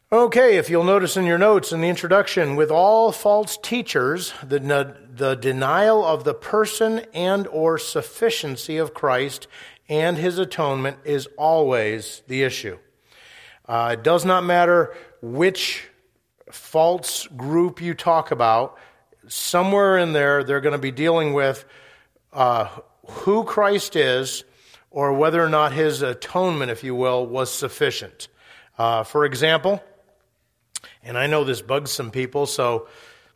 Okay, if you'll notice in your notes in the introduction, with all false teachers, the denial of the person and or sufficiency of Christ and his atonement is always the issue. It does not matter which false group you talk about. Somewhere in there, they're going to be dealing with who Christ is or whether or not his atonement, if you will, was sufficient. For example, and I know this bugs some people, so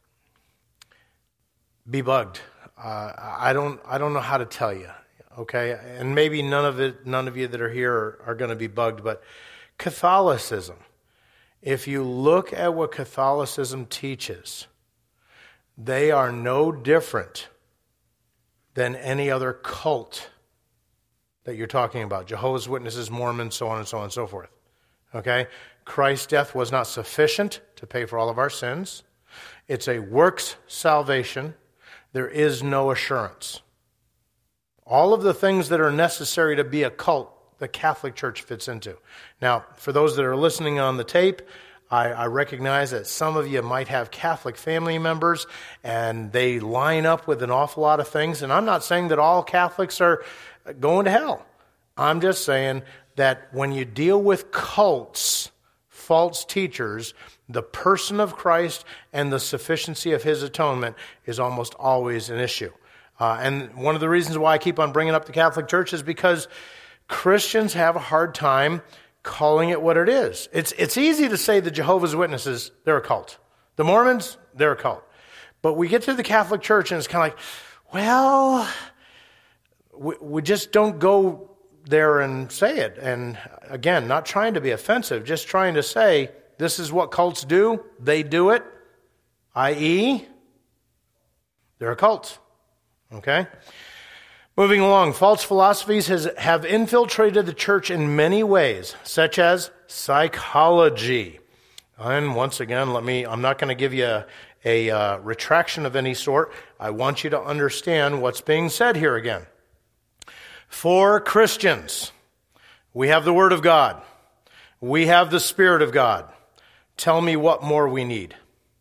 be bugged. I don't know how to tell you, okay? And maybe none of you that are here are going to be bugged, but Catholicism, if you look at what Catholicism teaches, they are no different than any other cult that you're talking about. Jehovah's Witnesses, Mormons, so on and so on and so forth. Okay? Christ's death was not sufficient to pay for all of our sins. It's a works salvation. There is no assurance. All of the things that are necessary to be a cult, the Catholic Church fits into. Now, for those that are listening on the tape, I recognize that some of you might have Catholic family members and they line up with an awful lot of things. And I'm not saying that all Catholics are going to hell. I'm just saying that when you deal with cults, false teachers, the person of Christ and the sufficiency of his atonement is almost always an issue. And one of the reasons why I keep on bringing up the Catholic Church is because Christians have a hard time calling it what it is. It's easy to say the Jehovah's Witnesses, they're a cult. The Mormons, they're a cult. But we get to the Catholic Church and it's kind of like, well, we just don't go there and say it. And again, not trying to be offensive, just trying to say, this is what cults do. They do it, i.e., they're a cult. Okay? Moving along, false philosophies have infiltrated the church in many ways, such as psychology. And once again, I'm not going to give you a retraction of any sort. I want you to understand what's being said here again. For Christians, we have the Word of God. We have the Spirit of God. Tell me what more we need.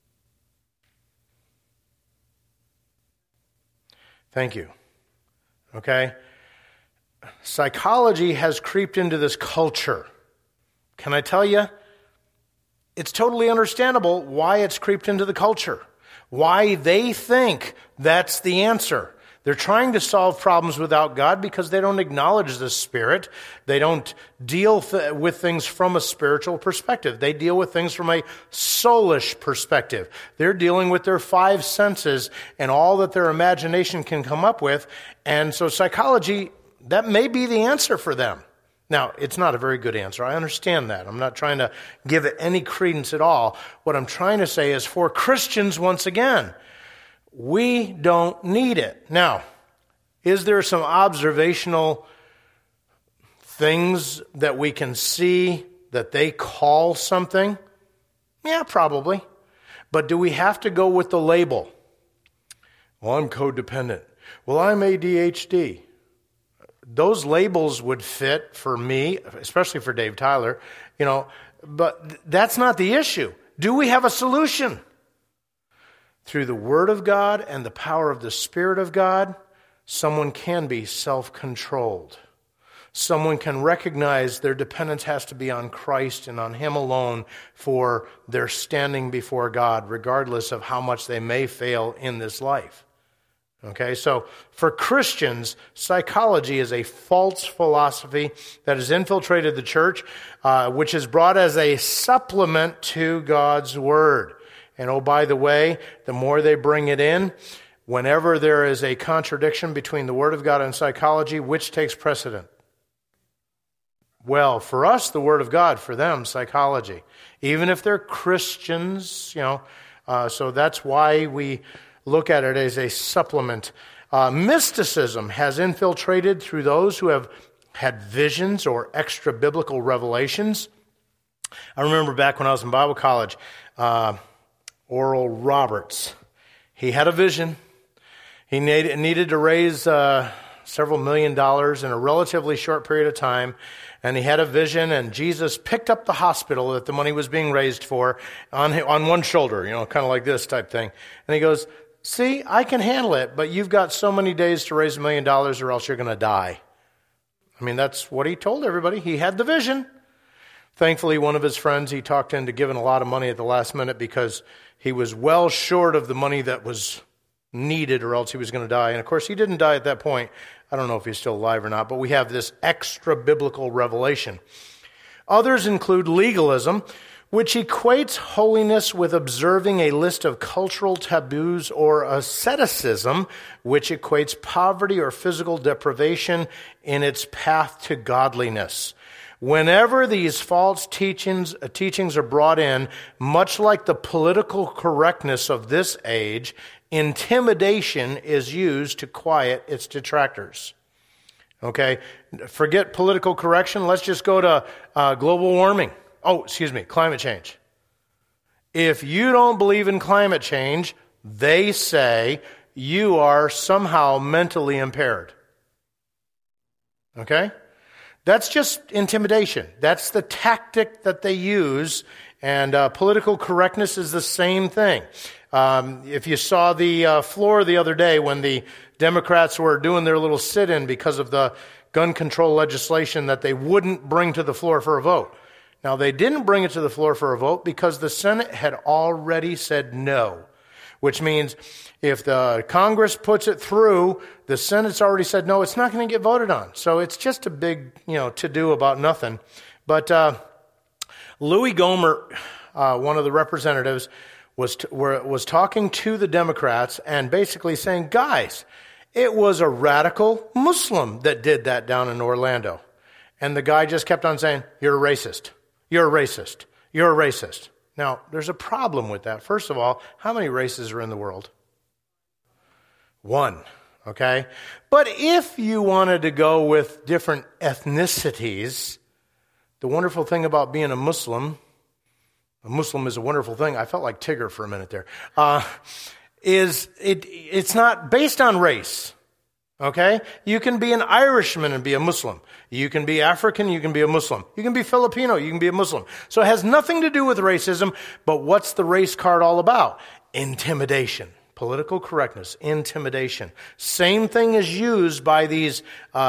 Thank you. Okay? Psychology has creeped into this culture. Can I tell you? It's totally understandable why it's creeped into the culture. Why they think that's the answer. They're trying to solve problems without God because they don't acknowledge the Spirit. They don't deal with things from a spiritual perspective. They deal with things from a soulish perspective. They're dealing with their five senses and all that their imagination can come up with. And so psychology, that may be the answer for them. Now, it's not a very good answer. I understand that. I'm not trying to give it any credence at all. What I'm trying to say is for Christians, once again, we don't need it. Now, is there some observational things that we can see that they call something? Yeah, probably. But do we have to go with the label? Well, I'm codependent. Well, I'm ADHD. Those labels would fit for me, especially for Dave Tyler, but that's not the issue. Do we have a solution? Through the Word of God and the power of the Spirit of God, someone can be self-controlled. Someone can recognize their dependence has to be on Christ and on Him alone for their standing before God, regardless of how much they may fail in this life. Okay, so for Christians, psychology is a false philosophy that has infiltrated the church, which is brought as a supplement to God's Word. And oh, by the way, the more they bring it in, whenever there is a contradiction between the Word of God and psychology, which takes precedent? Well, for us, the Word of God. For them, psychology. Even if they're Christians, so that's why we look at it as a supplement. Mysticism has infiltrated through those who have had visions or extra-biblical revelations. I remember back when I was in Bible college, Oral Roberts. He had a vision. He needed to raise several $1 million in a relatively short period of time. And he had a vision, and Jesus picked up the hospital that the money was being raised for on one shoulder, kind of like this type thing. And he goes, see, I can handle it, but you've got so many days to raise $1 million or else you're going to die. I mean, that's what he told everybody. He had the vision. Thankfully, one of his friends, he talked into giving a lot of money at the last minute because he was well short of the money that was needed or else he was going to die. And of course, he didn't die at that point. I don't know if he's still alive or not, but we have this extra biblical revelation. Others include legalism, which equates holiness with observing a list of cultural taboos, or asceticism, which equates poverty or physical deprivation in its path to godliness. Whenever these false teachings are brought in, much like the political correctness of this age, intimidation is used to quiet its detractors. Okay? Forget political correction. Let's just go to global warming. Climate change. If you don't believe in climate change, they say you are somehow mentally impaired. Okay? That's just intimidation. That's the tactic that they use, and political correctness is the same thing. If you saw the floor the other day when the Democrats were doing their little sit-in because of the gun control legislation that they wouldn't bring to the floor for a vote. Now, they didn't bring it to the floor for a vote because the Senate had already said no, which means if the Congress puts it through, the Senate's already said no, it's not going to get voted on. So it's just a big, to-do about nothing. But Louis Gohmert, one of the representatives, was talking to the Democrats and basically saying, guys, it was a radical Muslim that did that down in Orlando. And the guy just kept on saying, you're a racist. You're a racist. You're a racist. Now, there's a problem with that. First of all, how many races are in the world? One, okay? But if you wanted to go with different ethnicities, the wonderful thing about being a Muslim is a wonderful thing. I felt like Tigger for a minute there. It's not based on race. Okay? You can be an Irishman and be a Muslim. You can be African, you can be a Muslim. You can be Filipino, you can be a Muslim. So it has nothing to do with racism, but what's the race card all about? Intimidation. Political correctness, intimidation. Same thing is used by these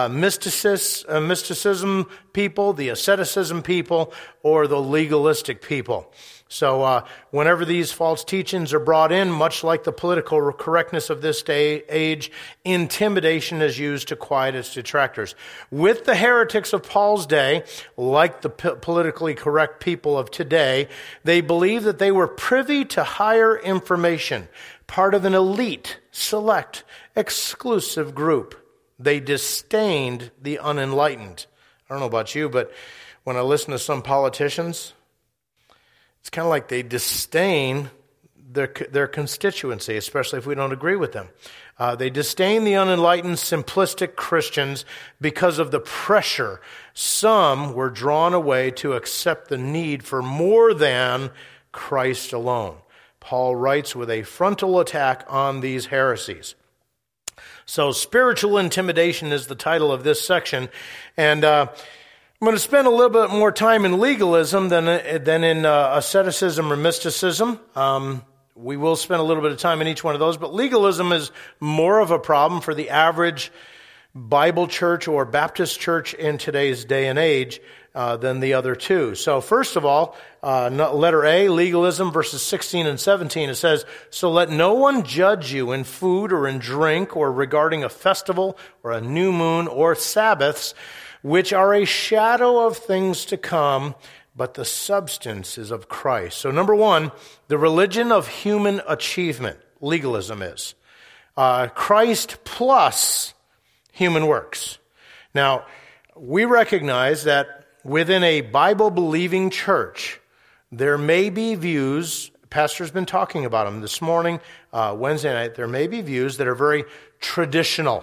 mysticism people, the asceticism people, or the legalistic people. So whenever these false teachings are brought in, much like the political correctness of this age, intimidation is used to quiet its detractors. With the heretics of Paul's day, like the politically correct people of today, they believed that they were privy to higher information, part of an elite, select, exclusive group. They disdained the unenlightened. I don't know about you, but when I listen to some politicians, it's kind of like they disdain their constituency, especially if we don't agree with them. They disdain the unenlightened, simplistic Christians because of the pressure. Some were drawn away to accept the need for more than Christ alone. Paul writes with a frontal attack on these heresies. So spiritual intimidation is the title of this section. And I'm going to spend a little bit more time in legalism than in asceticism or mysticism. We will spend a little bit of time in each one of those, but legalism is more of a problem for the average Bible church or Baptist church in today's day and age than the other two. So first of all, letter A, legalism, verses 16 and 17, it says, "So let no one judge you in food or in drink or regarding a festival or a new moon or Sabbaths, which are a shadow of things to come, but the substance is of Christ." So number one, the religion of human achievement, legalism is. Christ plus human works. Now, we recognize that within a Bible-believing church, there may be views, Pastor's been talking about them this morning, Wednesday night, there may be views that are very traditional.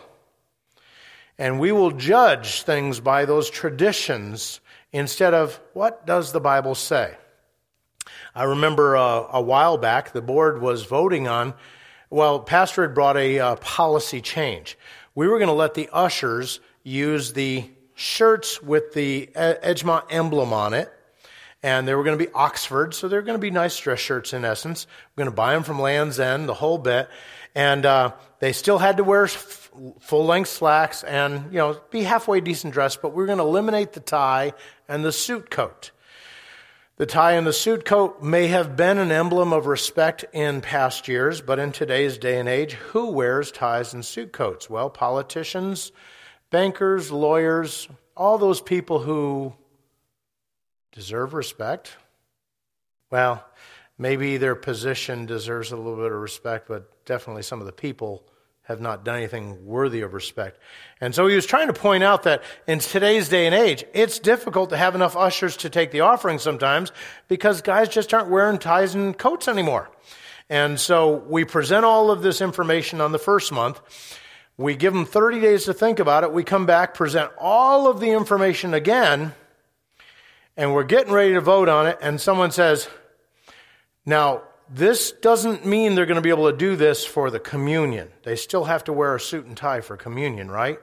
And we will judge things by those traditions instead of what does the Bible say. I remember a while back, the board was voting on, Pastor had brought a policy change. we were going to let the ushers use the shirts with the Edgemont emblem on it. And they were going to be Oxford, so they're going to be nice dress shirts in essence. We're going to buy them from Land's End, the whole bit. And they still had to wear full-length slacks and, be halfway decent dressed, but we're going to eliminate the tie and the suit coat. The tie and the suit coat may have been an emblem of respect in past years, but in today's day and age, who wears ties and suit coats? Well, politicians, bankers, lawyers, all those people who deserve respect. Well, maybe their position deserves a little bit of respect, but definitely some of the people have not done anything worthy of respect. And so he was trying to point out that in today's day and age, it's difficult to have enough ushers to take the offering sometimes because guys just aren't wearing ties and coats anymore. And so we present all of this information on the first month. We give them 30 days to think about it. We come back, present all of the information again, and we're getting ready to vote on it, and someone says, now, this doesn't mean they're going to be able to do this for the communion. They still have to wear a suit and tie for communion, right?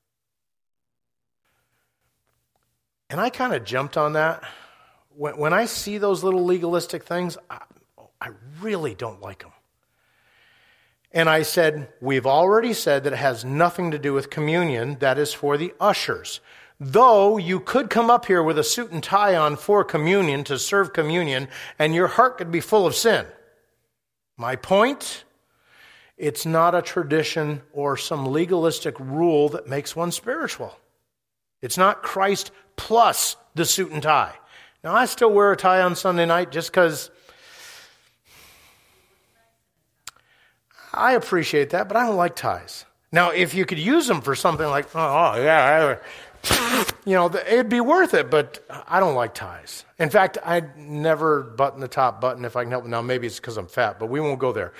And I kind of jumped on that. When I see those little legalistic things, I really don't like them. And I said, we've already said that it has nothing to do with communion. That is for the ushers. Though you could come up here with a suit and tie on for communion, to serve communion, and your heart could be full of sin. My point, it's not a tradition or some legalistic rule that makes one spiritual. It's not Christ plus the suit and tie. Now, I still wear a tie on Sunday night just because I appreciate that, but I don't like ties. Now, if you could use them for something like, it'd be worth it, but I don't like ties. In fact, I never button the top button if I can help it. Now, maybe it's because I'm fat, but we won't go there.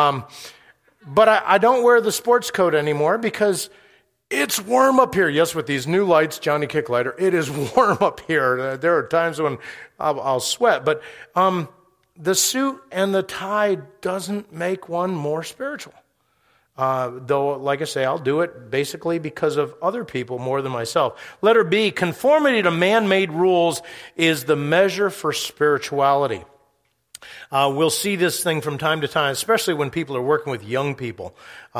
But I don't wear the sports coat anymore because it's warm up here. Yes, with these new lights, Johnny Kicklighter, it is warm up here. There are times when I'll sweat, but the suit and the tie doesn't make one more spiritual. Though, like I say, I'll do it basically because of other people more than myself. Letter B, conformity to man-made rules is the measure for spirituality. We'll see this thing from time to time, especially when people are working with young people.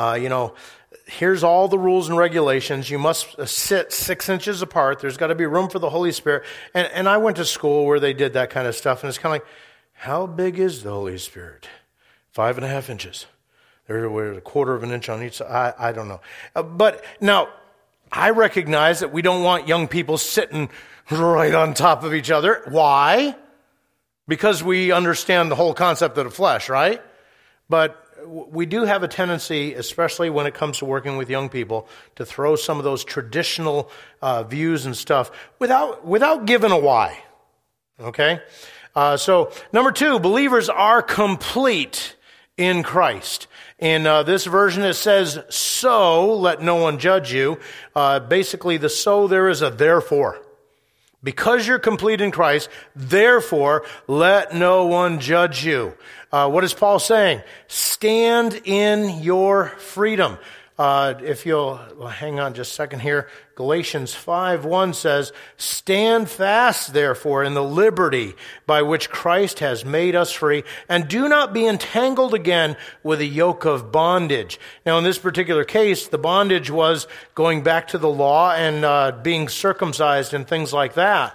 Here's all the rules and regulations. You must sit 6 inches apart. There's got to be room for the Holy Spirit. And I went to school where they did that kind of stuff, and it's kind of like, how big is the Holy Spirit? 5.5 inches. There's a 1/4 of an inch on each side. I don't know. But now, I recognize that we don't want young people sitting right on top of each other. Why? Because we understand the whole concept of the flesh, right? But we do have a tendency, especially when it comes to working with young people, to throw some of those traditional views and stuff without giving a why. Okay? So, number 2, believers are complete in Christ. In this version, it says, so let no one judge you. Basically, the so there is a therefore. Because you're complete in Christ, therefore, let no one judge you. What is Paul saying? Stand in your freedom. If you'll hang on just a second here, Galatians 5:1 says, stand fast, therefore, in the liberty by which Christ has made us free, and do not be entangled again with a yoke of bondage. Now, in this particular case, the bondage was going back to the law and being circumcised and things like that.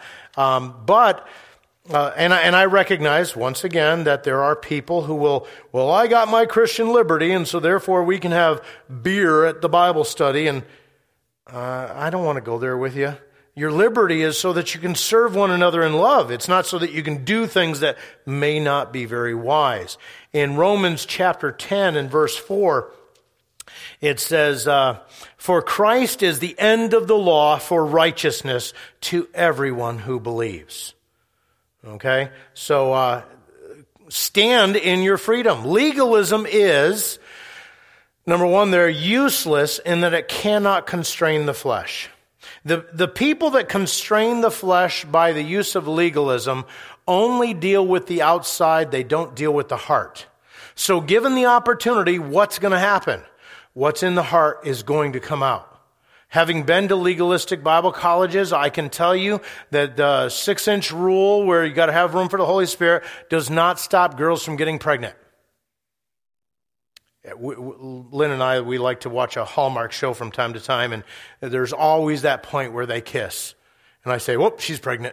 And I recognize, once again, that there are people who will, I got my Christian liberty, and so therefore we can have beer at the Bible study, and I don't want to go there with you. Your liberty is so that you can serve one another in love. It's not so that you can do things that may not be very wise. In Romans chapter 10 and verse 4, it says, for Christ is the end of the law for righteousness to everyone who believes. Okay, so stand in your freedom. Legalism is, number 1, they're useless in that it cannot constrain the flesh. The people that constrain the flesh by the use of legalism only deal with the outside, they don't deal with the heart. So given the opportunity, what's going to happen? what's in the heart is going to come out. Having been to legalistic Bible colleges, I can tell you that the 6-inch rule where you got to have room for the Holy Spirit does not stop girls from getting pregnant. Lynn and I, we like to watch a Hallmark show from time to time, and there's always that point where they kiss. And I say, whoop, she's pregnant.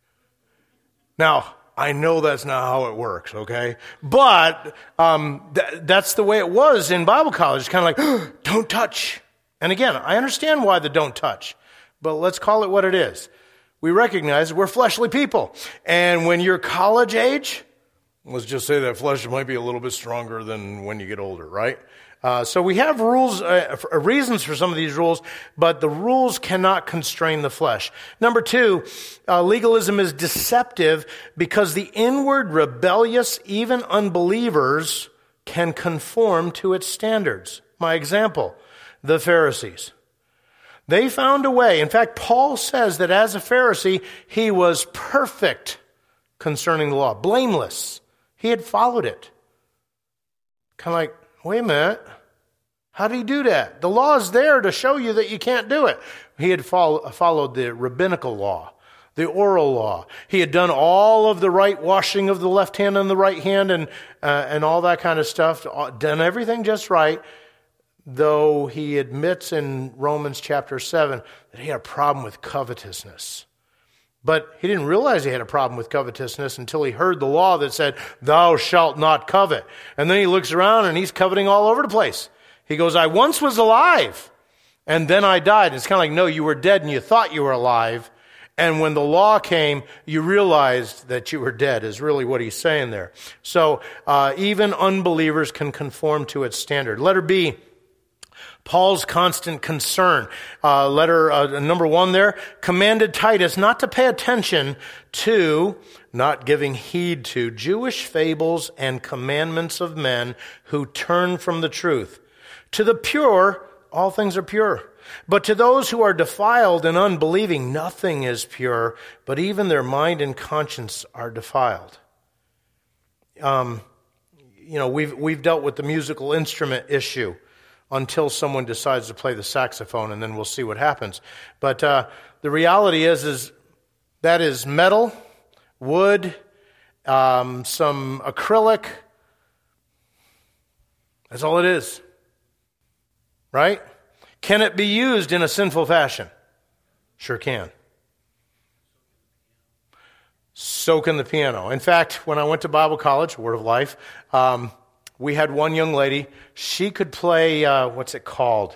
Now, I know that's not how it works, okay? But that's the way it was in Bible college. It's kind of like, don't touch. And again, I understand why the don't touch, but let's call it what it is. We recognize we're fleshly people. And when you're college age, let's just say that flesh might be a little bit stronger than when you get older, right? So we have rules, reasons for some of these rules, but the rules cannot constrain the flesh. Number 2, legalism is deceptive because the inward rebellious, even unbelievers, can conform to its standards. My example, the Pharisees. They found a way. In fact, Paul says that as a Pharisee, he was perfect concerning the law, blameless. He had followed it. Kind of like, wait a minute, how do you do that? The law is there to show you that you can't do it. He had followed the rabbinical law, the oral law. He had done all of the right washing of the left hand and the right hand and all that kind of stuff, done everything just right, though he admits in Romans chapter 7 that he had a problem with covetousness. But he didn't realize he had a problem with covetousness until he heard the law that said, thou shalt not covet. And then he looks around and he's coveting all over the place. He goes, I once was alive, and then I died. And it's kind of like, no, you were dead and you thought you were alive. And when the law came, you realized that you were dead, is really what he's saying there. So even unbelievers can conform to its standard. Letter B, Paul's constant concern. Letter number 1 there, commanded Titus not to pay attention to, not giving heed to, Jewish fables and commandments of men who turn from the truth. To the pure, all things are pure. But to those who are defiled and unbelieving, nothing is pure, but even their mind and conscience are defiled. We've dealt with the musical instrument issue until someone decides to play the saxophone, and then we'll see what happens. But the reality is that is metal, wood, some acrylic. That's all it is. Right? Can it be used in a sinful fashion? Sure can. So can the piano. In fact, when I went to Bible college, Word of Life, we had one young lady. She could play, what's it called?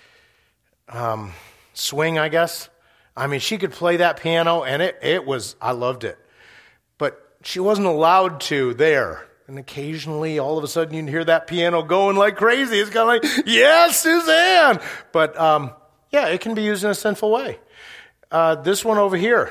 Swing, I guess. I mean, she could play that piano, and it was, I loved it. But she wasn't allowed to there. And occasionally, all of a sudden, you can hear that piano going like crazy. It's kind of like, yes, Suzanne! But, it can be used in a sinful way. This one over here.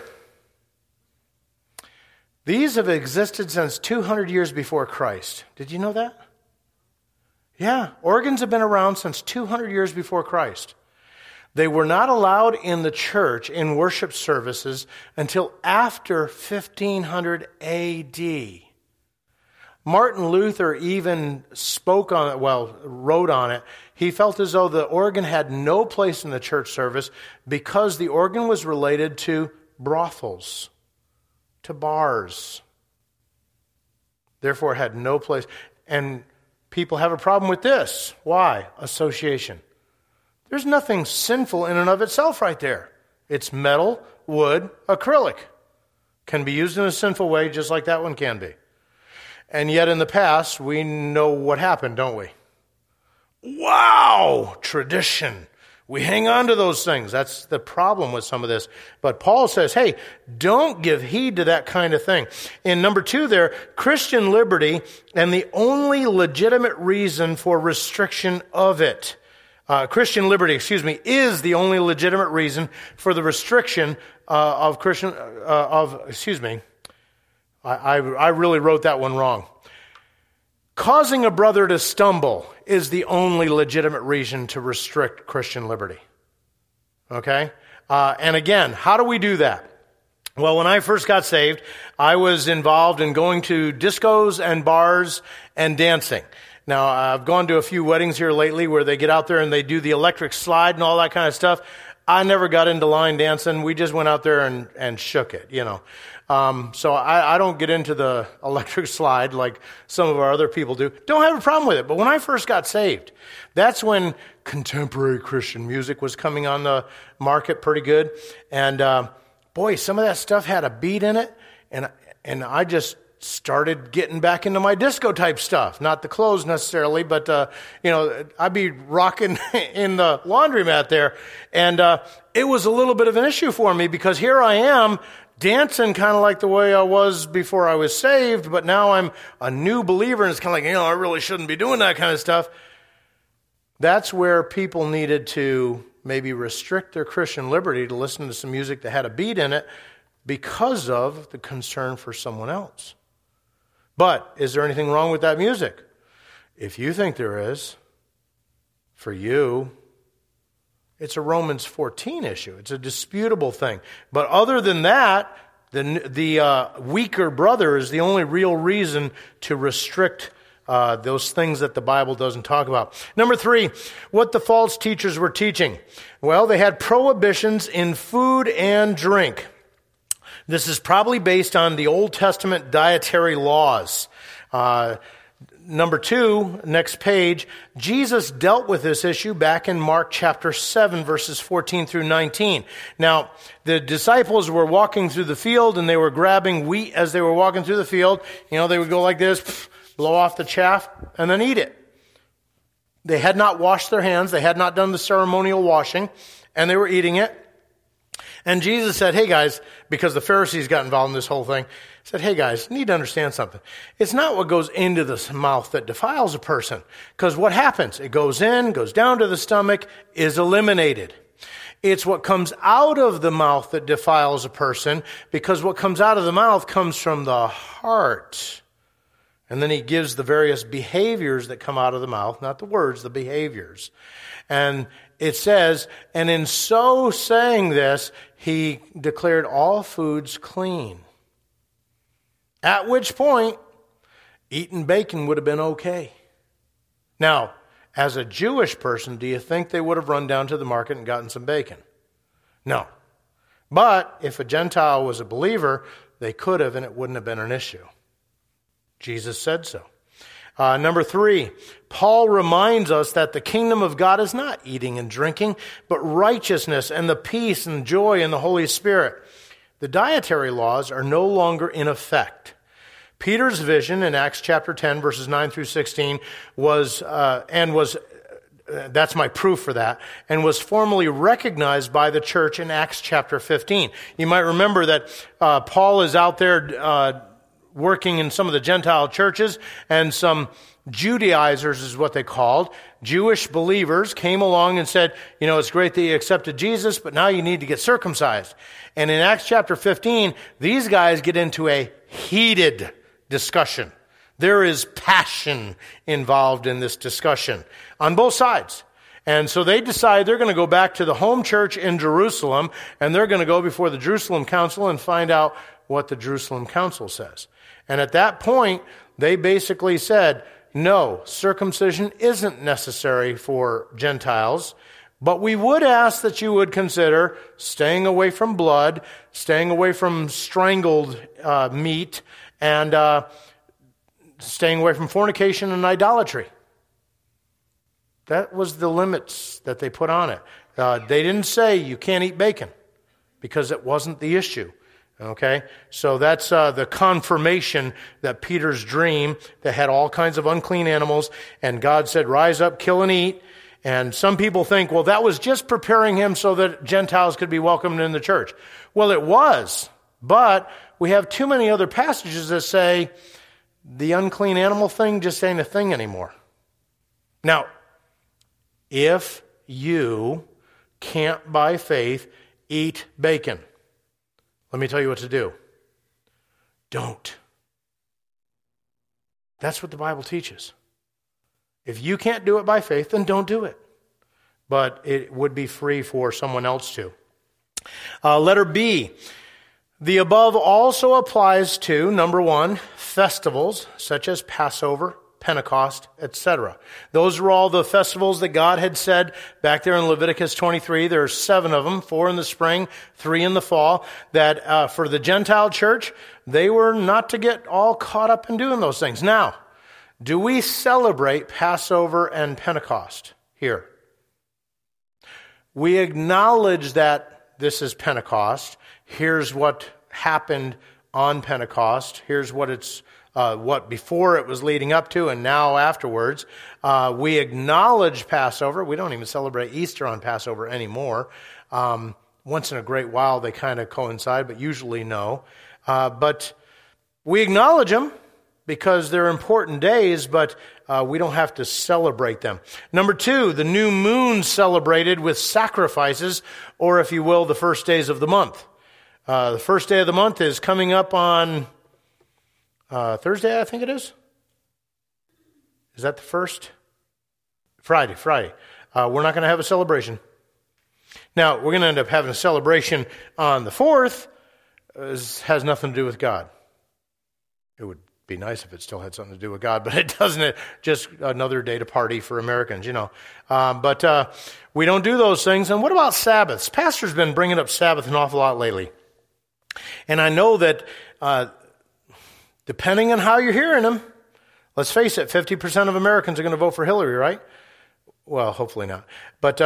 These have existed since 200 years before Christ. Did you know that? Yeah, organs have been around since 200 years before Christ. They were not allowed in the church in worship services until after 1500 AD. Martin Luther even spoke on it, wrote on it. He felt as though the organ had no place in the church service because the organ was related to brothels, to bars. Therefore, it had no place. And people have a problem with this. Why? Association. There's nothing sinful in and of itself right there. It's metal, wood, acrylic. Can be used in a sinful way just like that one can be. And yet in the past, we know what happened, don't we? Wow! Tradition. We hang on to those things. That's the problem with some of this. But Paul says, hey, don't give heed to that kind of thing. In number 2 there, Christian liberty and the only legitimate reason for restriction of it. Christian liberty, is the only legitimate reason for the restriction of Christian, I really wrote that one wrong. Causing a brother to stumble is the only legitimate reason to restrict Christian liberty. Okay? And again, how do we do that? Well, when I first got saved, I was involved in going to discos and bars and dancing. Now, I've gone to a few weddings here lately where they get out there and they do the electric slide and all that kind of stuff. I never got into line dancing. We just went out there and shook it, So I don't get into the electric slide like some of our other people do. Don't have a problem with it. But when I first got saved, that's when contemporary Christian music was coming on the market pretty good. And boy, some of that stuff had a beat in it. And I just started getting back into my disco type stuff. Not the clothes necessarily, but, I'd be rocking in the laundromat there. And it was a little bit of an issue for me because here I am dancing kind of like the way I was before I was saved, but now I'm a new believer and it's kind of like, I really shouldn't be doing that kind of stuff. That's where people needed to maybe restrict their Christian liberty to listen to some music that had a beat in it because of the concern for someone else. But is there anything wrong with that music? If you think there is, for you, it's a Romans 14 issue. It's a disputable thing. But other than that, the weaker brother is the only real reason to restrict those things that the Bible doesn't talk about. Number 3, what the false teachers were teaching. Well, they had prohibitions in food and drink. This is probably based on the Old Testament dietary laws. Number 2, next page, Jesus dealt with this issue back in Mark chapter 7, verses 14 through 19. Now, the disciples were walking through the field and they were grabbing wheat as they were walking through the field. They would go like this, blow off the chaff, and then eat it. They had not washed their hands. They had not done the ceremonial washing, and they were eating it. And Jesus said, hey guys, because the Pharisees got involved in this whole thing, said, hey guys, you need to understand something. It's not what goes into the mouth that defiles a person. Because what happens? It goes in, goes down to the stomach, is eliminated. It's what comes out of the mouth that defiles a person, because what comes out of the mouth comes from the heart. And then he gives the various behaviors that come out of the mouth, not the words, the behaviors. And it says, and in so saying this, he declared all foods clean. At which point, eating bacon would have been okay. Now, as a Jewish person, do you think they would have run down to the market and gotten some bacon? No. But if a Gentile was a believer, they could have, and it wouldn't have been an issue. Jesus said so. Number 3, Paul reminds us that the kingdom of God is not eating and drinking, but righteousness and the peace and joy in the Holy Spirit. The dietary laws are no longer in effect. Peter's vision in Acts chapter 10, verses 9 through 16 was that's my proof for that, and was formally recognized by the church in Acts chapter 15. You might remember that Paul is out there working in some of the Gentile churches, and some Judaizers is what they called. Jewish believers came along and said, it's great that you accepted Jesus, but now you need to get circumcised. And in Acts chapter 15, these guys get into a heated discussion. There is passion involved in this discussion on both sides. And so they decide they're going to go back to the home church in Jerusalem, and they're going to go before the Jerusalem Council and find out what the Jerusalem Council says. And at that point, they basically said, no, circumcision isn't necessary for Gentiles, but we would ask that you would consider staying away from blood, staying away from strangled meat, and staying away from fornication and idolatry. That was the limits that they put on it. They didn't say you can't eat bacon, because it wasn't the issue. Okay, so that's the confirmation that Peter's dream that had all kinds of unclean animals, and God said, rise up, kill and eat. And some people think, well, that was just preparing him so that Gentiles could be welcomed in the church. Well, it was, but we have too many other passages that say the unclean animal thing just ain't a thing anymore. Now, if you can't by faith eat bacon, let me tell you what to do. Don't. That's what the Bible teaches. If you can't do it by faith, then don't do it. But it would be free for someone else to. Letter B. The above also applies to, number 1, festivals such as Passover, Pentecost, etc. Those were all the festivals that God had said back there in Leviticus 23. There are 7 of them, 4 in the spring, 3 in the fall, that for the Gentile church, they were not to get all caught up in doing those things. Now, do we celebrate Passover and Pentecost here? We acknowledge that this is Pentecost. Here's what happened on Pentecost. Here's what it's what before it was leading up to and now afterwards. We acknowledge Passover. We don't even celebrate Easter on Passover anymore. Once in a great while they kind of coincide, but usually no. But we acknowledge them because they're important days, but we don't have to celebrate them. Number 2, the new moon celebrated with sacrifices, or if you will, the first days of the month. The first day of the month is coming up on Thursday, I think it is. Is that the first? Friday. We're not going to have a celebration. Now, we're going to end up having a celebration on the 4th. It has nothing to do with God. It would be nice if it still had something to do with God, but it doesn't. It's just another day to party for Americans, But we don't do those things. And what about Sabbaths? Pastor's been bringing up Sabbath an awful lot lately. And I know that depending on how you're hearing him, let's face it, 50% of Americans are going to vote for Hillary, right? Well, hopefully not. But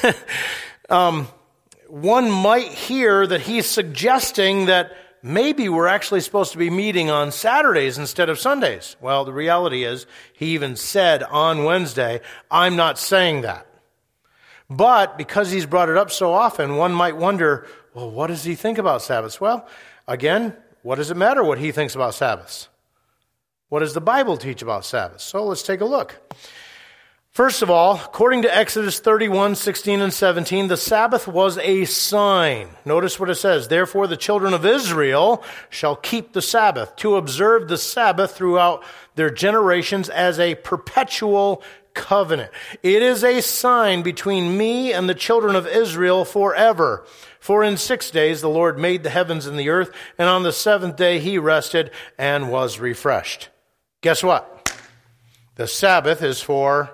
one might hear that he's suggesting that maybe we're actually supposed to be meeting on Saturdays instead of Sundays. Well, the reality is, he even said on Wednesday, I'm not saying that. But because he's brought it up so often, one might wonder, well, what does he think about Sabbaths? Well, again, what does it matter what he thinks about Sabbaths? What does the Bible teach about Sabbaths? So let's take a look. First of all, according to Exodus 31, 16 and 17, the Sabbath was a sign. Notice what it says. Therefore, the children of Israel shall keep the Sabbath, to observe the Sabbath throughout their generations as a perpetual covenant. It is a sign between me and the children of Israel forever. For in 6 days the Lord made the heavens and the earth, and on the 7th day he rested and was refreshed. Guess what? The Sabbath is for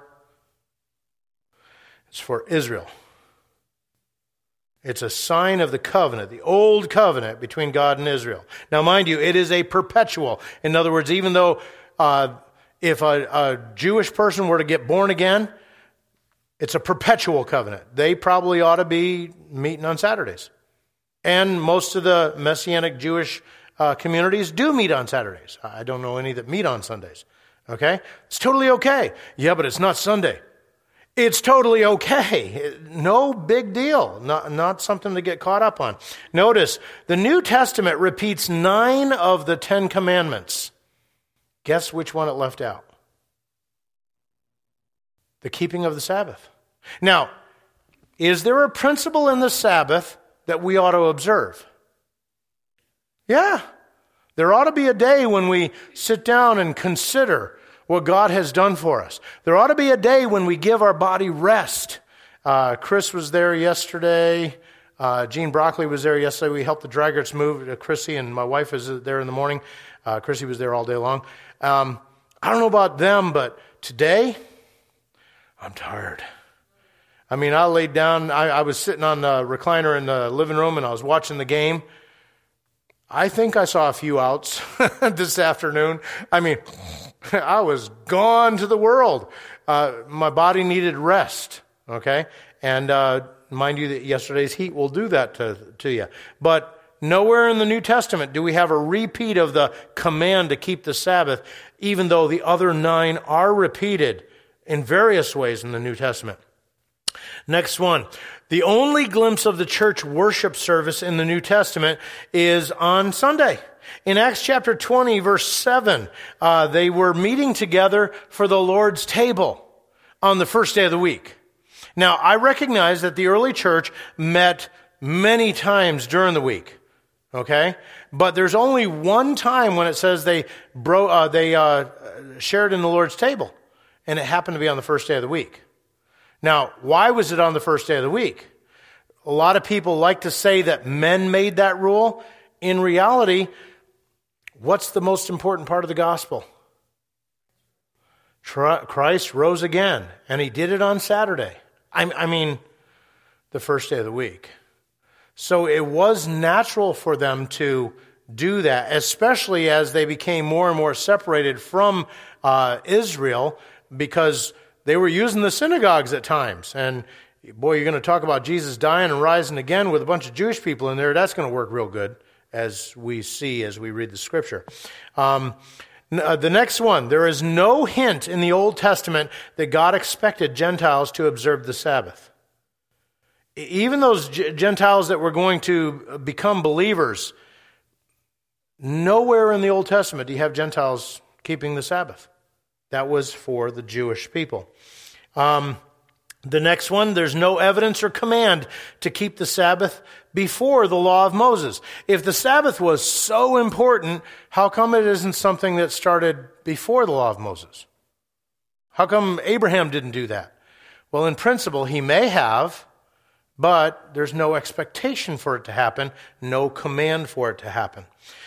Israel. It's a sign of the covenant, the old covenant between God and Israel. Now, mind you, it is a perpetual. In other words, even though if a Jewish person were to get born again, it's a perpetual covenant. They probably ought to be meeting on Saturdays. And most of the Messianic Jewish communities do meet on Saturdays. I don't know any that meet on Sundays. Okay? It's totally okay. Yeah, but it's not Sunday. It's totally okay. No big deal. Not something to get caught up on. Notice, the New Testament repeats 9 of the 10 commandments. Guess which one it left out? The keeping of the Sabbath. Now, is there a principle in the Sabbath that we ought to observe? Yeah. There ought to be a day when we sit down and consider what God has done for us. There ought to be a day when we give our body rest. Chris was there yesterday. Gene Broccoli was there yesterday. We helped the Draggerts move. Chrissy and my wife was there in the morning. Chrissy was there all day long. I don't know about them, but today, I'm tired. I mean, I laid down. I was sitting on the recliner in the living room, and I was watching the game. I think I saw a few outs this afternoon. I mean, I was gone to the world. My body needed rest, okay? And mind you that yesterday's heat will do that to you. But nowhere in the New Testament do we have a repeat of the command to keep the Sabbath, even though the other 9 are repeated in various ways in the New Testament. Next one. The only glimpse of the church worship service in the New Testament is on Sunday. In Acts chapter 20, verse 7, they were meeting together for the Lord's table on the first day of the week. Now, I recognize that the early church met many times during the week, okay? But there's only one time when it says they shared in the Lord's table, and it happened to be on the first day of the week. Now, why was it on the first day of the week? A lot of people like to say that men made that rule. In reality, what's the most important part of the gospel? Christ rose again, and he did it on Saturday. I mean, the first day of the week. So it was natural for them to do that, especially as they became more and more separated from Israel, because they were using the synagogues at times. And boy, you're going to talk about Jesus dying and rising again with a bunch of Jewish people in there. That's going to work real good, as we see as we read the Scripture. The next one, there is no hint in the Old Testament that God expected Gentiles to observe the Sabbath. Even those Gentiles that were going to become believers, nowhere in the Old Testament do you have Gentiles keeping the Sabbath. That was for the Jewish people. The next one, there's no evidence or command to keep the Sabbath before the law of Moses. If the Sabbath was so important, how come it isn't something that started before the law of Moses? How come Abraham didn't do that? Well, in principle, he may have, but there's no expectation for it to happen, no command for it to happen.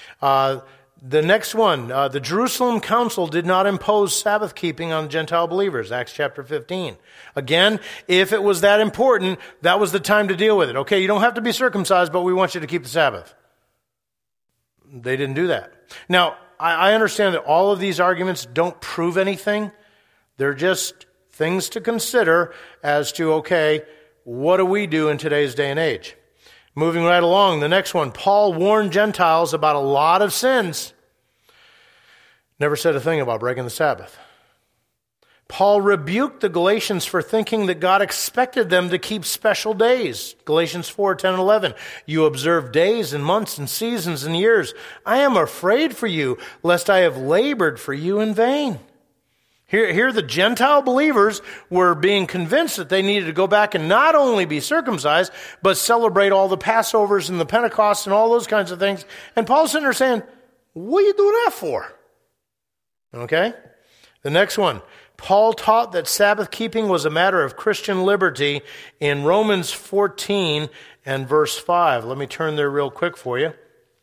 The next one, the Jerusalem Council did not impose Sabbath keeping on Gentile believers, Acts chapter 15. Again, if it was that important, that was the time to deal with it. Okay, you don't have to be circumcised, but we want you to keep the Sabbath. They didn't do that. Now, I understand that all of these arguments don't prove anything. They're just things to consider as to, okay, what do we do in today's day and age? Moving right along, the next one. Paul warned Gentiles about a lot of sins. Never said a thing about breaking the Sabbath. Paul rebuked the Galatians for thinking that God expected them to keep special days. Galatians 4:10 and 11. You observe days and months and seasons and years. I am afraid for you, lest I have labored for you in vain. Here the Gentile believers were being convinced that they needed to go back and not only be circumcised, but celebrate all the Passovers and the Pentecost and all those kinds of things. And Paul's sitting there saying, what are you doing that for? Okay? The next one. Paul taught that Sabbath keeping was a matter of Christian liberty in Romans 14 and verse 5. Let me turn there real quick for you.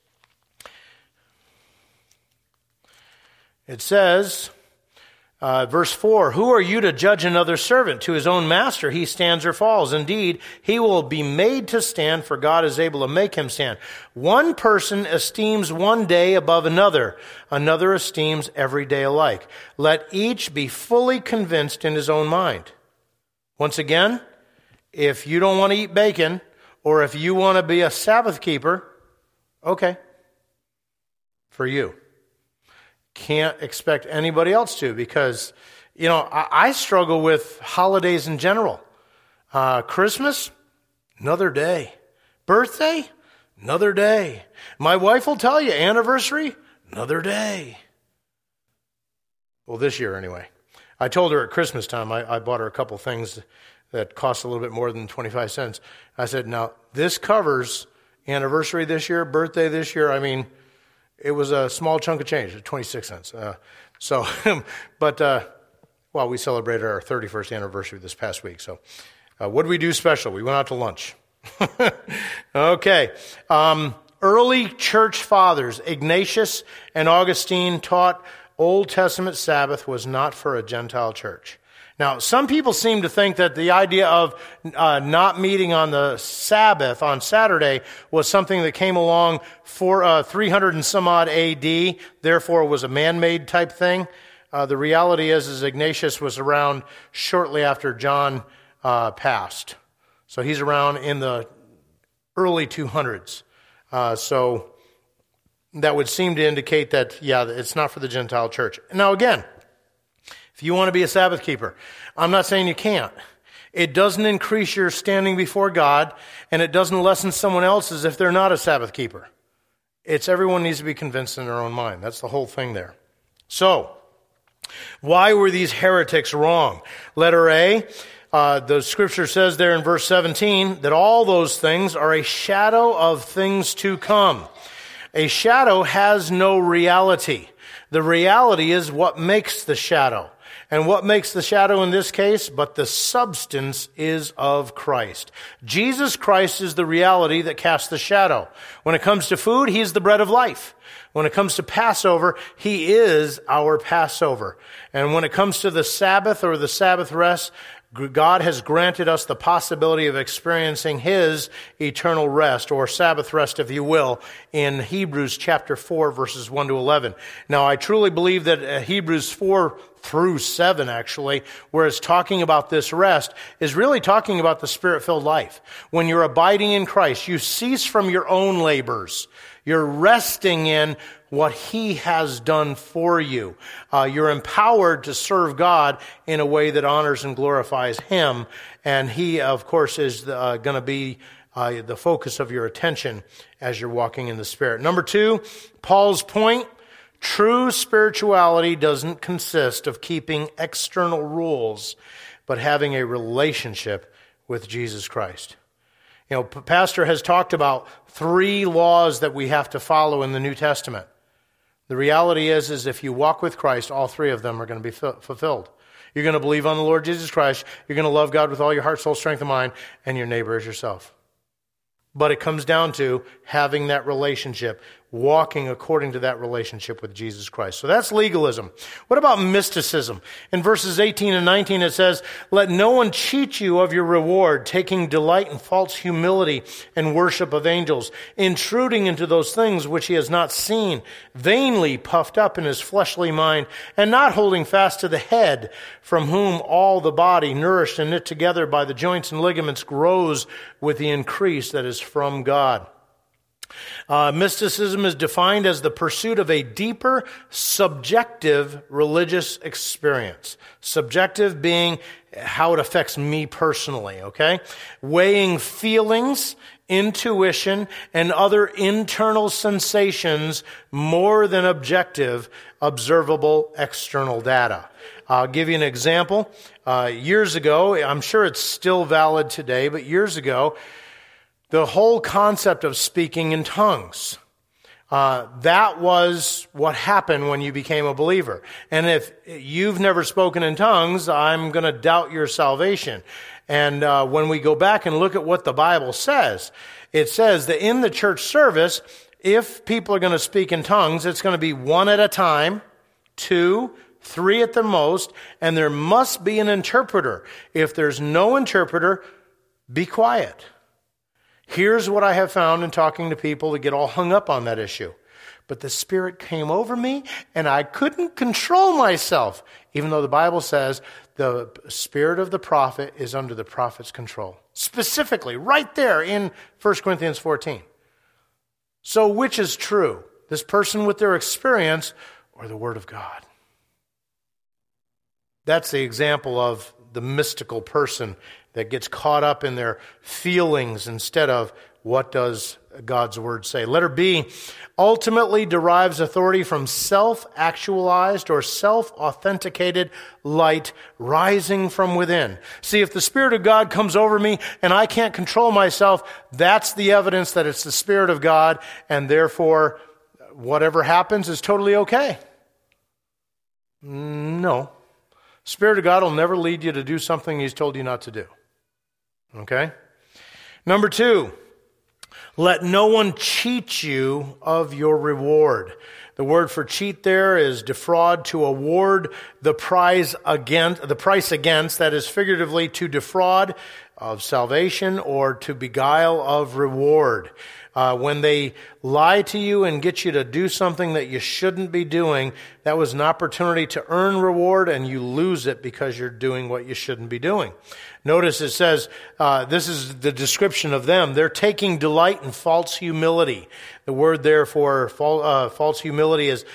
It says... verse 4, who are you to judge another servant? To his own master he stands or falls. Indeed, he will be made to stand, for God is able to make him stand. One person esteems one day above another. Another esteems every day alike. Let each be fully convinced in his own mind. Once again, if you don't want to eat bacon, or if you want to be a Sabbath keeper, okay, for you. Can't expect anybody else to, because, I struggle with holidays in general. Christmas, another day. Birthday, another day. My wife will tell you, anniversary, another day. Well, this year anyway. I told her at Christmas time, I bought her a couple things that cost a little bit more than 25 cents. I said, now, this covers anniversary this year, birthday this year. I mean, it was a small chunk of change, 26 cents. We celebrated our 31st anniversary this past week. So what did we do special? We went out to lunch. Okay. Early church fathers, Ignatius and Augustine, taught Old Testament Sabbath was not for a Gentile church. Now, some people seem to think that the idea of not meeting on the Sabbath on Saturday was something that came along for 300 and some odd AD, therefore it was a man-made type thing. The reality is Ignatius was around shortly after John passed. So he's around in the early 200s. So that would seem to indicate that, it's not for the Gentile church. Now again, if you want to be a Sabbath keeper, I'm not saying you can't. It doesn't increase your standing before God, and it doesn't lessen someone else's if they're not a Sabbath keeper. It's everyone needs to be convinced in their own mind. That's the whole thing there. So, why were these heretics wrong? Letter A, the scripture says there in verse 17 that all those things are a shadow of things to come. A shadow has no reality. The reality is what makes the shadow. And what makes the shadow in this case? But the substance is of Christ. Jesus Christ is the reality that casts the shadow. When it comes to food, He is the bread of life. When it comes to Passover, He is our Passover. And when it comes to the Sabbath or the Sabbath rest, God has granted us the possibility of experiencing His eternal rest, or Sabbath rest, if you will, in Hebrews chapter 4, verses 1 to 11. Now, I truly believe that Hebrews 4 through 7, actually, where it's talking about this rest, is really talking about the Spirit-filled life. When you're abiding in Christ, you cease from your own labors. You're resting in what He has done for you. You're empowered to serve God in a way that honors and glorifies Him. And He, of course, is going to be the focus of your attention as you're walking in the Spirit. Number 2, Paul's point, true spirituality doesn't consist of keeping external rules, but having a relationship with Jesus Christ. You know, Pastor has talked about 3 laws that we have to follow in the New Testament. The reality is if you walk with Christ, all 3 of them are going to be fulfilled. You're going to believe on the Lord Jesus Christ. You're going to love God with all your heart, soul, strength, and mind, and your neighbor as yourself. But it comes down to having that relationship, walking according to that relationship with Jesus Christ. So that's legalism. What about mysticism? In verses 18 and 19 it says, "Let no one cheat you of your reward, taking delight in false humility and worship of angels, intruding into those things which he has not seen, vainly puffed up in his fleshly mind, and not holding fast to the head, from whom all the body, nourished and knit together by the joints and ligaments, grows with the increase that is from God." Mysticism is defined as the pursuit of a deeper, subjective religious experience. Subjective being how it affects me personally, okay? Weighing feelings, intuition, and other internal sensations more than objective, observable external data. I'll give you an example. Years ago, I'm sure it's still valid today, but years ago, the whole concept of speaking in tongues, that was what happened when you became a believer. And if you've never spoken in tongues, I'm going to doubt your salvation. And when we go back and look at what the Bible says, it says that in the church service, if people are going to speak in tongues, it's going to be 1 at a time, 2, 3 at the most, and there must be an interpreter. If there's no interpreter, be quiet. Here's what I have found in talking to people that get all hung up on that issue. But the Spirit came over me, and I couldn't control myself, even though the Bible says the spirit of the prophet is under the prophet's control. Specifically, right there in 1 Corinthians 14. So which is true? This person with their experience or the Word of God? That's the example of the mystical person that gets caught up in their feelings instead of what does God's Word say. Letter B, ultimately derives authority from self-actualized or self-authenticated light rising from within. See, if the Spirit of God comes over me and I can't control myself, that's the evidence that it's the Spirit of God, and therefore whatever happens is totally okay. No. Spirit of God will never lead you to do something He's told you not to do. Okay? Number 2, let no one cheat you of your reward. The word for cheat there is defraud, to award the price against, that is figuratively to defraud of salvation or to beguile of reward. When they lie to you and get you to do something that you shouldn't be doing, that was an opportunity to earn reward, and you lose it because you're doing what you shouldn't be doing. Notice it says, this is the description of them. They're taking delight in false humility. The word there for false humility is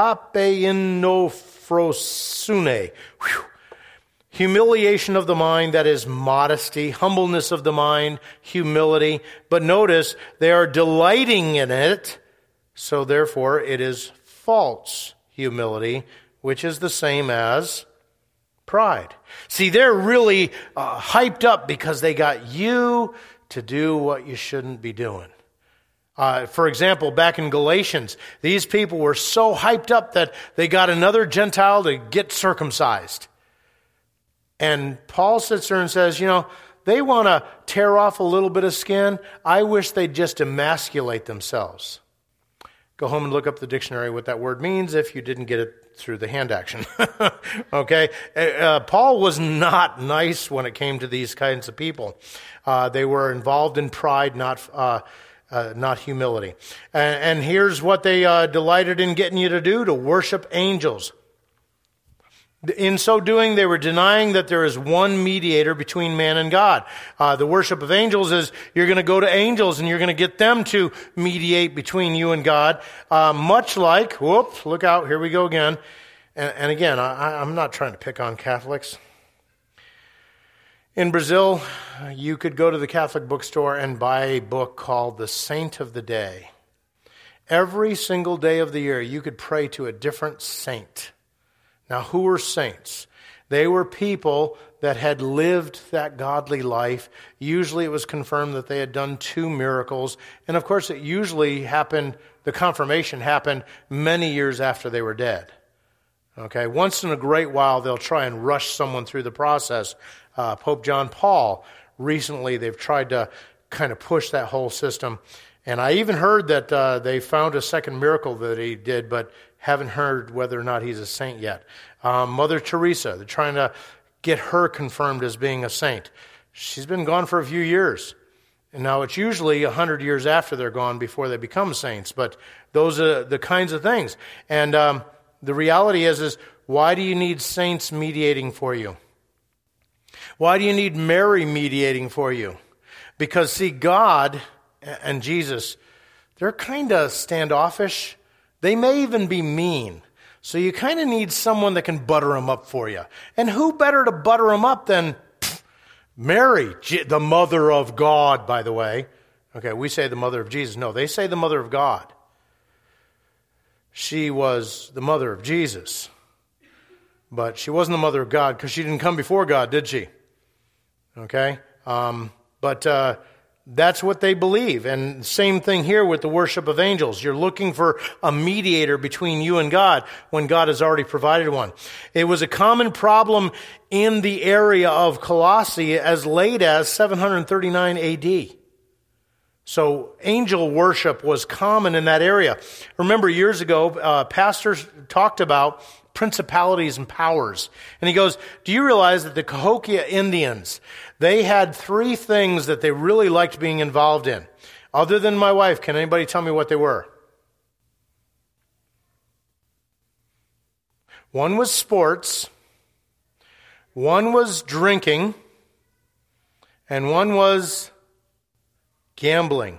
tapeinophrosune. Humiliation of the mind, that is modesty, humbleness of the mind, humility. But notice, they are delighting in it, so therefore it is false humility, which is the same as pride. See, they're really hyped up because they got you to do what you shouldn't be doing. For example, back in Galatians, these people were so hyped up that they got another Gentile to get circumcised. And Paul sits there and says, they want to tear off a little bit of skin. I wish they'd just emasculate themselves. Go home and look up the dictionary what that word means if you didn't get it through the hand action. Okay? Paul was not nice when it came to these kinds of people. They were involved in pride, not humility. And here's what they delighted in getting you to do, to worship angels. In so doing, they were denying that there is one mediator between man and God. The worship of angels is you're going to go to angels and you're going to get them to mediate between you and God. Much like, whoops, look out, here we go again. And again, I'm not trying to pick on Catholics. In Brazil, you could go to the Catholic bookstore and buy a book called The Saint of the Day. Every single day of the year, you could pray to a different saint. Now, who were saints? They were people that had lived that godly life. Usually it was confirmed that they had done 2 miracles. And of course, it usually happened, the confirmation happened many years after they were dead. Okay, once in a great while, they'll try and rush someone through the process. Pope John Paul, recently, they've tried to kind of push that whole system. And I even heard that they found a second miracle that he did, but haven't heard whether or not he's a saint yet. Mother Teresa, they're trying to get her confirmed as being a saint. She's been gone for a few years. And now it's usually 100 years after they're gone before they become saints. But those are the kinds of things. And the reality is why do you need saints mediating for you? Why do you need Mary mediating for you? Because, see, God and Jesus, they're kind of standoffish. They may even be mean. So you kind of need someone that can butter them up for you. And who better to butter them up than Mary, the mother of God, by the way. Okay, we say the mother of Jesus. No, they say the mother of God. She was the mother of Jesus. But she wasn't the mother of God because she didn't come before God, did she? Okay? But that's what they believe. And same thing here with the worship of angels. You're looking for a mediator between you and God when God has already provided one. It was a common problem in the area of Colossae as late as 739 AD. So angel worship was common in that area. Remember years ago, pastors talked about principalities and powers. And he goes, do you realize that the Cahokia Indians, they had 3 things that they really liked being involved in? Other than my wife, can anybody tell me what they were? One was sports, one was drinking, and one was gambling.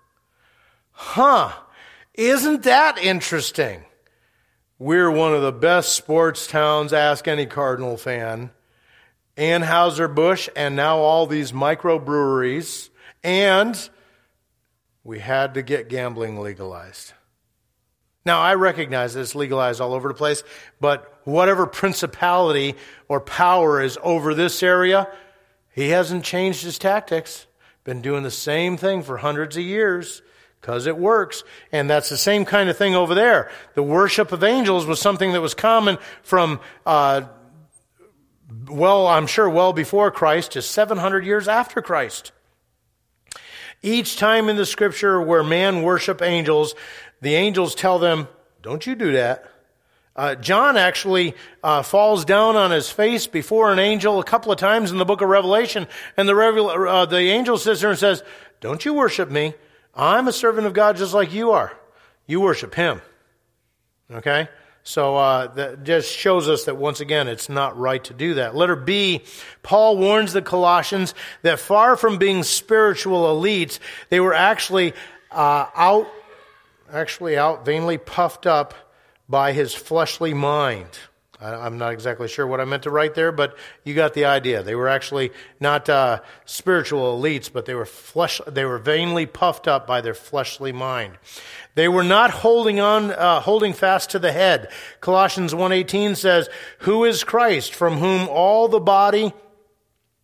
Isn't that interesting? We're one of the best sports towns, ask any Cardinal fan. Anheuser-Busch, and now all these microbreweries, and we had to get gambling legalized. Now, I recognize that it's legalized all over the place, but whatever principality or power is over this area, he hasn't changed his tactics. Been doing the same thing for hundreds of years. Because it works. And that's the same kind of thing over there. The worship of angels was something that was common from, I'm sure well before Christ to 700 years after Christ. Each time in the scripture where man worship angels, the angels tell them, don't you do that. John actually falls down on his face before an angel a couple of times in the book of Revelation. And the angel sits there and says, don't you worship me. I'm a servant of God just like you are. You worship him. Okay? So that just shows us that once again, it's not right to do that. Letter B, Paul warns the Colossians that far from being spiritual elites, they were actually out vainly puffed up by his fleshly mind. I'm not exactly sure what I meant to write there, but you got the idea. They were actually not spiritual elites, but they were vainly puffed up by their fleshly mind. They were not holding fast to the head. Colossians 1:18 says, "Who is Christ, from whom all the body,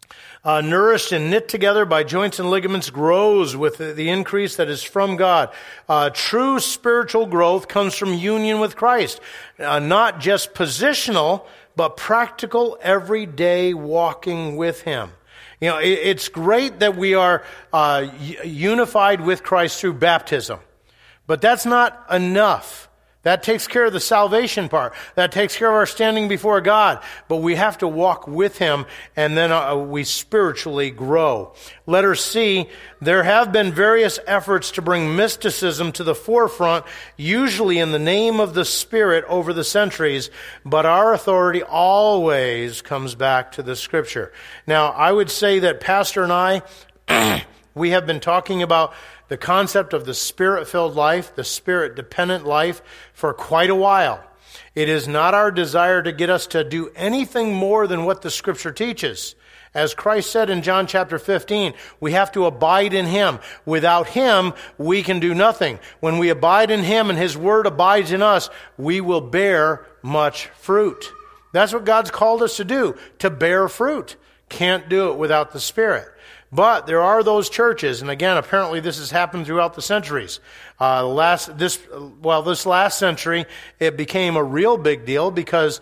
nourished and knit together by joints and ligaments, grows with the increase that is from God. True spiritual growth comes from union with Christ, not just positional, but practical, everyday walking with Him. You know, it's great that we are unified with Christ through baptism, but that's not enough. That takes care of the salvation part. That takes care of our standing before God. But we have to walk with Him, and then we spiritually grow. Letter C, there have been various efforts to bring mysticism to the forefront, usually in the name of the Spirit over the centuries, but our authority always comes back to the Scripture. Now, I would say that Pastor and I, we have been talking about the concept of the Spirit-filled life, the Spirit-dependent life, for quite a while. It is not our desire to get us to do anything more than what the Scripture teaches. As Christ said in John chapter 15, we have to abide in Him. Without Him, we can do nothing. When we abide in Him and His Word abides in us, we will bear much fruit. That's what God's called us to do, to bear fruit. Can't do it without the Spirit. But there are those churches, and again, apparently this has happened throughout the centuries. This last century, it became a real big deal because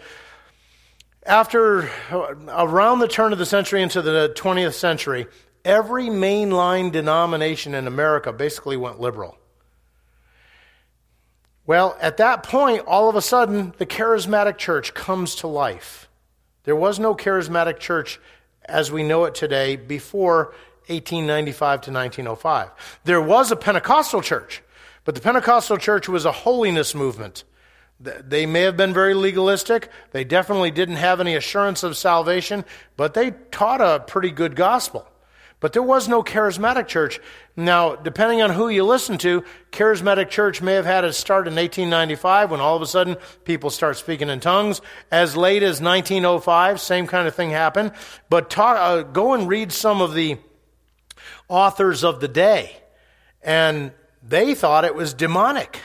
around the turn of the century into the 20th century, every mainline denomination in America basically went liberal. Well, at that point, all of a sudden, the charismatic church comes to life. There was no charismatic church as we know it today before 1895 to 1905. There was a Pentecostal church, but the Pentecostal church was a holiness movement. They may have been very legalistic. They definitely didn't have any assurance of salvation, but they taught a pretty good gospel. But there was no charismatic church. Now, depending on who you listen to, charismatic church may have had its start in 1895 when all of a sudden people start speaking in tongues. As late as 1905, same kind of thing happened. But go and read some of the authors of the day, and they thought it was demonic.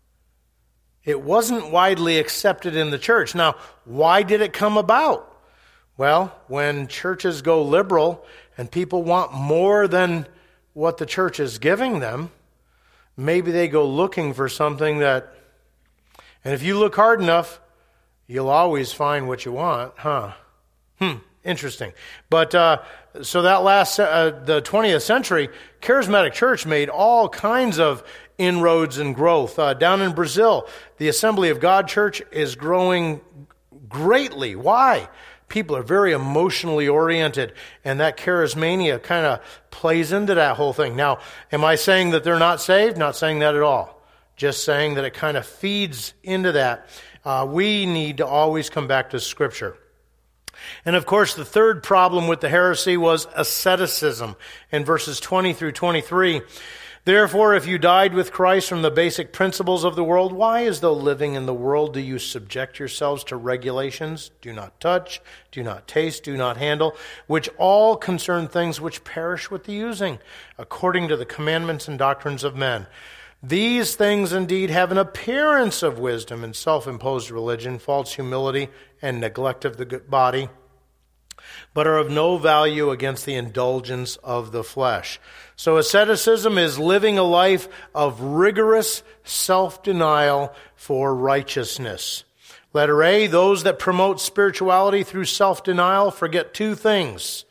It wasn't widely accepted in the church. Now, why did it come about? Well, when churches go liberal and people want more than what the church is giving them, maybe they go looking for something that, and if you look hard enough, you'll always find what you want, huh? Interesting. But so that the 20th century, charismatic church made all kinds of inroads and growth. Down in Brazil, the Assembly of God Church is growing greatly. Why? People are very emotionally oriented, and that charismania kind of plays into that whole thing. Now, am I saying that they're not saved? Not saying that at all. Just saying that it kind of feeds into that. We need to always come back to Scripture. And of course, the third problem with the heresy was asceticism in verses 20 through 23. Therefore, if you died with Christ from the basic principles of the world, why, as though living in the world, do you subject yourselves to regulations? Do not touch, do not taste, do not handle, which all concern things which perish with the using, according to the commandments and doctrines of men. These things indeed have an appearance of wisdom and self-imposed religion, false humility, and neglect of the body, but are of no value against the indulgence of the flesh. So asceticism is living a life of rigorous self-denial for righteousness. Letter A, those that promote spirituality through self-denial forget two things.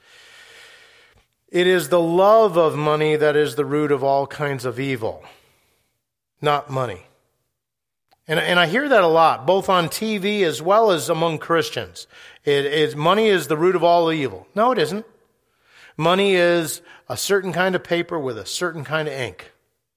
It is the love of money that is the root of all kinds of evil, not money. And I hear that a lot, both on TV as well as among Christians. Money is the root of all evil. No, it isn't. Money is a certain kind of paper with a certain kind of ink.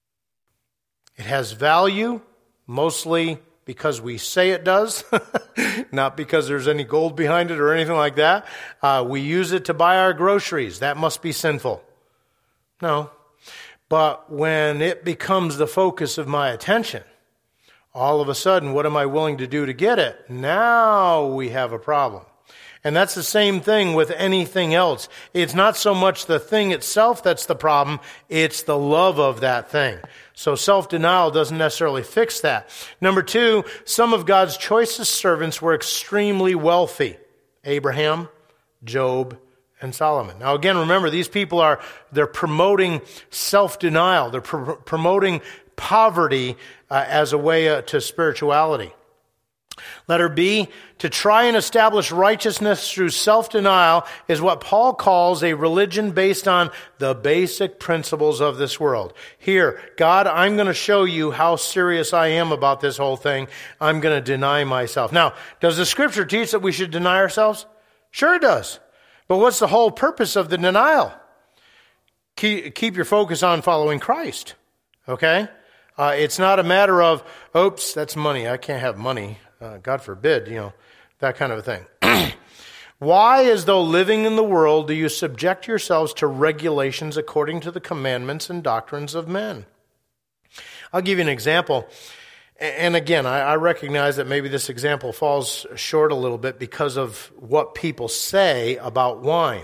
It has value, mostly because we say it does, not because there's any gold behind it or anything like that. We use it to buy our groceries. That must be sinful. No. But when it becomes the focus of my attention, all of a sudden, what am I willing to do to get it? Now we have a problem. And that's the same thing with anything else. It's not so much the thing itself that's the problem, it's the love of that thing. So self-denial doesn't necessarily fix that. Number two, some of God's choicest servants were extremely wealthy. Abraham, Job, and Solomon. Now again, remember, these people they're promoting self-denial. They're promoting poverty as a way to spirituality. Letter B, to try and establish righteousness through self-denial is what Paul calls a religion based on the basic principles of this world. Here, God, I'm going to show you how serious I am about this whole thing. I'm going to deny myself. Now, does the Scripture teach that we should deny ourselves? Sure it does. But what's the whole purpose of the denial? Keep your focus on following Christ. Okay? It's not a matter of, oops, that's money. I can't have money. God forbid, that kind of a thing. Why, as though living in the world, do you subject yourselves to regulations according to the commandments and doctrines of men? I'll give you an example. And again, I recognize that maybe this example falls short a little bit because of what people say about wine.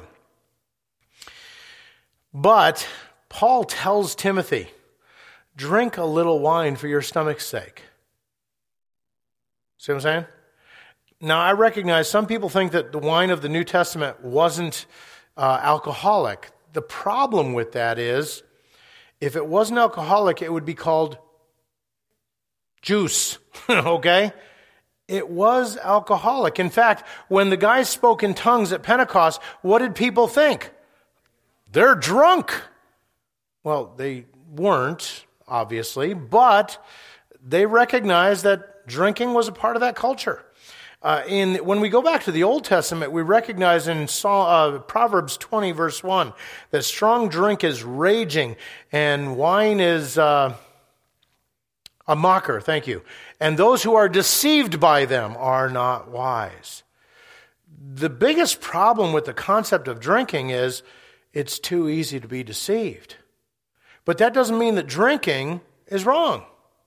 But Paul tells Timothy, drink a little wine for your stomach's sake. See what I'm saying? Now, I recognize some people think that the wine of the New Testament wasn't alcoholic. The problem with that is, if it wasn't alcoholic, it would be called juice, okay? It was alcoholic. In fact, when the guys spoke in tongues at Pentecost, what did people think? They're drunk. Well, they weren't, obviously, but they recognized that drinking was a part of that culture. When we go back to the Old Testament, we recognize in Proverbs 20, verse 1, that strong drink is raging, and wine is a mocker, thank you. And those who are deceived by them are not wise. The biggest problem with the concept of drinking is it's too easy to be deceived. But that doesn't mean that drinking is wrong.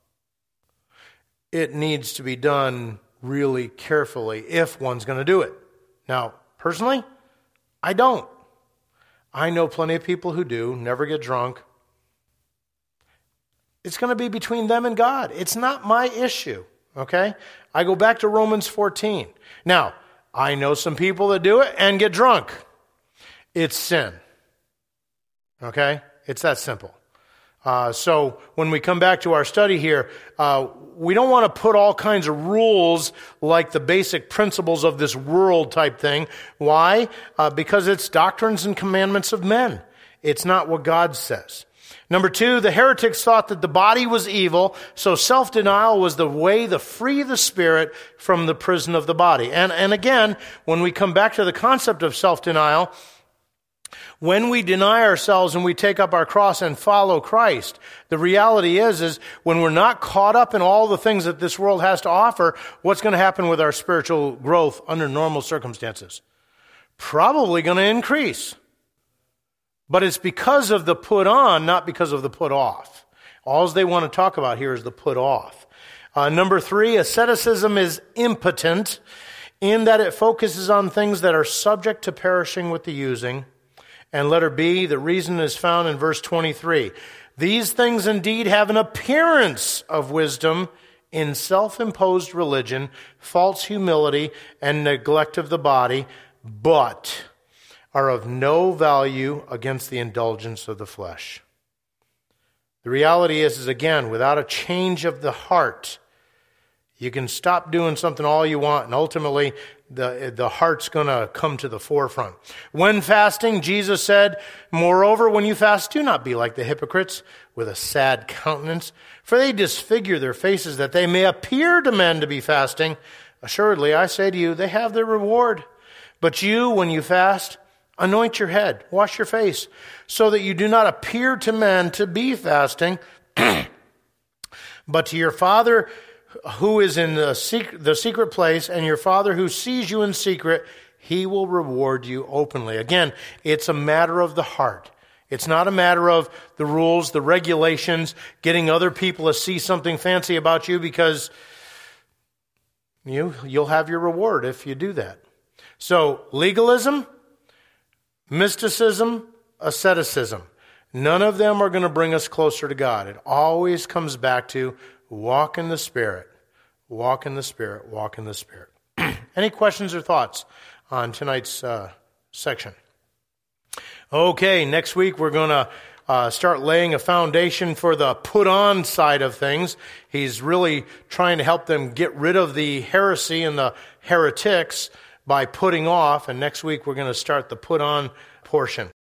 It needs to be done really carefully if one's going to do it. Now, personally, I don't. I know plenty of people who do, never get drunk. It's going to be between them and God. It's not my issue, okay? I go back to Romans 14. Now, I know some people that do it and get drunk. It's sin, okay? It's that simple. So when we come back to our study here, we don't want to put all kinds of rules like the basic principles of this world type thing. Why? Because it's doctrines and commandments of men. It's not what God says. Number 2, the heretics thought that the body was evil, so self-denial was the way to free the spirit from the prison of the body. And again, when we come back to the concept of self-denial, when we deny ourselves and we take up our cross and follow Christ, the reality is when we're not caught up in all the things that this world has to offer, what's going to happen with our spiritual growth under normal circumstances? Probably going to increase. But it's because of the put on, not because of the put off. All they want to talk about here is the put off. Number 3, asceticism is impotent in that it focuses on things that are subject to perishing with the using. And letter B, the reason is found in verse 23. These things indeed have an appearance of wisdom in self-imposed religion, false humility, and neglect of the body, but are of no value against the indulgence of the flesh. The reality is again, without a change of the heart, you can stop doing something all you want, and ultimately the heart's going to come to the forefront. When fasting, Jesus said, moreover, when you fast, do not be like the hypocrites with a sad countenance, for they disfigure their faces that they may appear to men to be fasting. Assuredly, I say to you, they have their reward. But you, when you fast, anoint your head, wash your face, so that you do not appear to men to be fasting, but to your Father who is in the secret place, and your Father who sees you in secret, he will reward you openly. Again, it's a matter of the heart. It's not a matter of the rules, the regulations, getting other people to see something fancy about you, because you'll have your reward if you do that. So, legalism, mysticism, asceticism, none of them are going to bring us closer to God. It always comes back to walk in the Spirit. Walk in the Spirit. Walk in the Spirit. Any questions or thoughts on tonight's section? Okay, next week we're going to start laying a foundation for the put-on side of things. He's really trying to help them get rid of the heresy and the heretics by putting off, and next week we're going to start the put-on portion.